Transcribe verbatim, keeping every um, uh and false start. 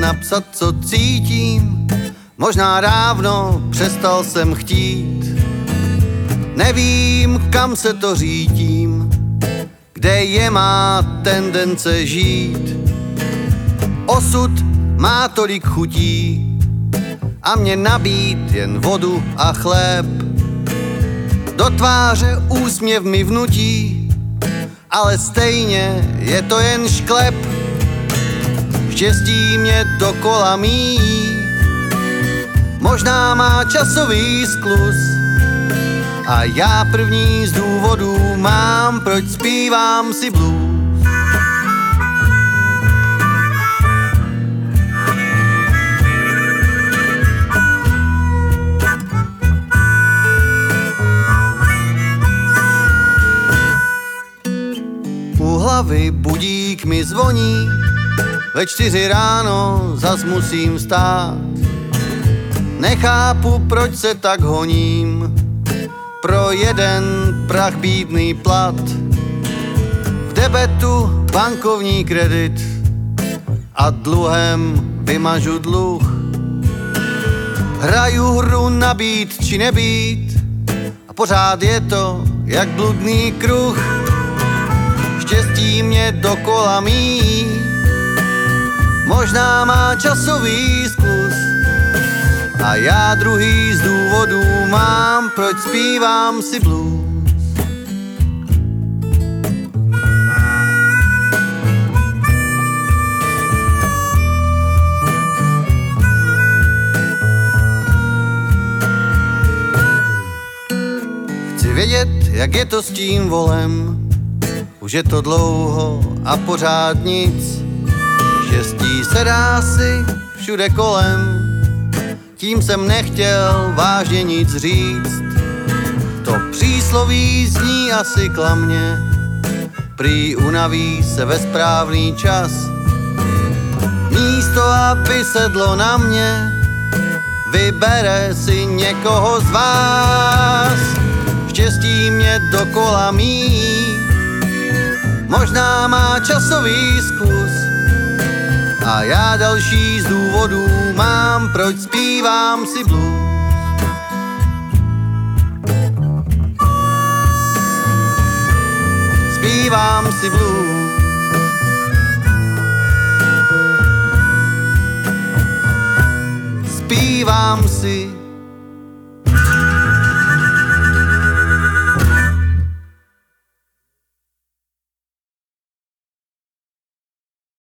napsat, co cítím. Možná dávno přestal jsem chtít. Nevím, kam se to řítím, kde je má tendence žít. Osud má tolik chutí a mě nabít jen vodu a chléb. Do tváře úsměv mi vnutí, ale stejně je to jen šklep. Štěstí mě dokola míjí, možná má časový skluz. A já první z důvodů mám, proč zpívám si blues. U hlavy budík mi zvoní, ve čtyři ráno zas musím vstát. Nechápu, proč se tak honím, pro jeden prach bídný plat. V debetu bankovní kredit a dluhem vymažu dluh. Hraju hru nabít či nebýt a pořád je to jak bludný kruh. Štěstí mě dokola míjí, možná má časový skluz. A já druhý z důvodů mám, proč zpívám si blues. Chci vědět, jak je to s tím volem. Už je to dlouho a pořád nic. Štěstí se dá si všude kolem. Tím jsem nechtěl vážně nic říct. To přísloví zní asi klamně, prý unaví se ve správný čas. Místo, aby sedlo na mě, vybere si někoho z vás. Štěstí mě dokola míjí, možná má časový skluz. A já další z důvodů mám, proč zpívám si blues. Zpívám si blues. Zpívám si